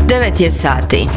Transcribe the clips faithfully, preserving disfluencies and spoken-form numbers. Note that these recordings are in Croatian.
devet je sati.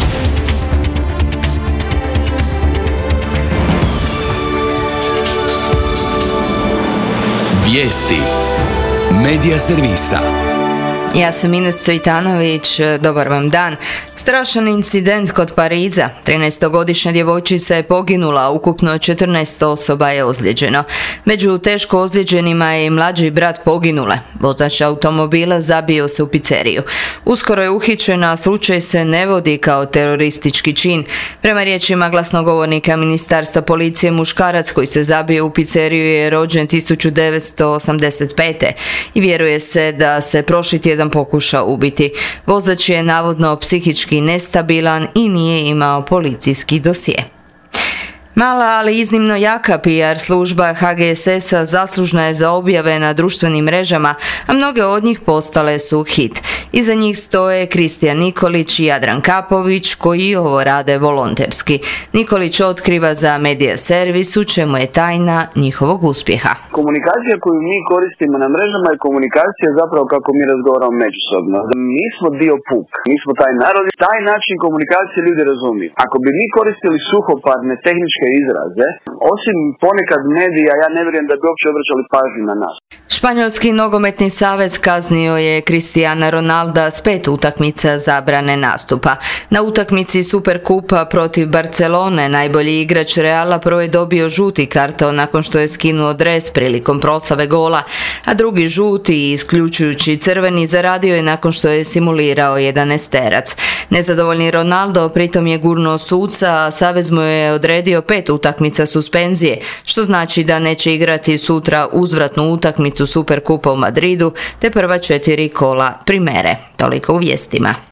Vijesti Medija servisa. Ja sam Ines Cvitanović, dobar vam dan. Strašan incident kod Pariza. trinaestogodišnja djevojčica je poginula, ukupno četrnaest osoba je ozlijeđeno. Među teško ozlijeđenima je i mlađi brat poginule. Vozač automobila zabio se u pizzeriju. Uskoro je uhićena, a slučaj se ne vodi kao teroristički čin. Prema riječima glasnogovornika Ministarstva policije, muškarac koji se zabio u pizzeriju je rođen tisuću devetsto osamdeset pete i vjeruje se da se prošli tjedan pokušao ubiti. Vozač je navodno psihički nestabilan i nije imao policijski dosje. Mala, ali iznimno jaka P R služba H G S S-a zaslužna je za objave na društvenim mrežama, a mnoge od njih postale su hit. Iza njih stoje Kristijan Nikolić i Jadran Kapović, koji ovo rade volonterski. Nikolić otkriva za Medija servis u čemu je tajna njihovog uspjeha. Komunikacija koju mi koristimo na mrežama je komunikacija zapravo kako mi razgovaramo međusobno. Mi smo dio puk, mi smo taj narod, taj način komunikacije ljudi razumiju. Ako bi mi koristili suhoparne tehničke izraze, osim ponekad medija, ja ne vjerujem da bi uopće obraćali pažnju na nas. Španjolski nogometni savez kaznio je Cristiana Ronalda s pet utakmica zabrane nastupa. Na utakmici Superkupa protiv Barcelone najbolji igrač Reala prvo je dobio žuti karton nakon što je skinuo dres prilikom proslave gola, a drugi žuti, isključujući crveni, zaradio je nakon što je simulirao jedanaesterac. Nezadovoljni Ronaldo pritom je gurnuo suca, a savez mu je odredio pet utakmica suspenzije, što znači da neće igrati sutra uzvratnu utakmicu Superkupa u Madridu te prva četiri kola primere. Toliko u vijestima.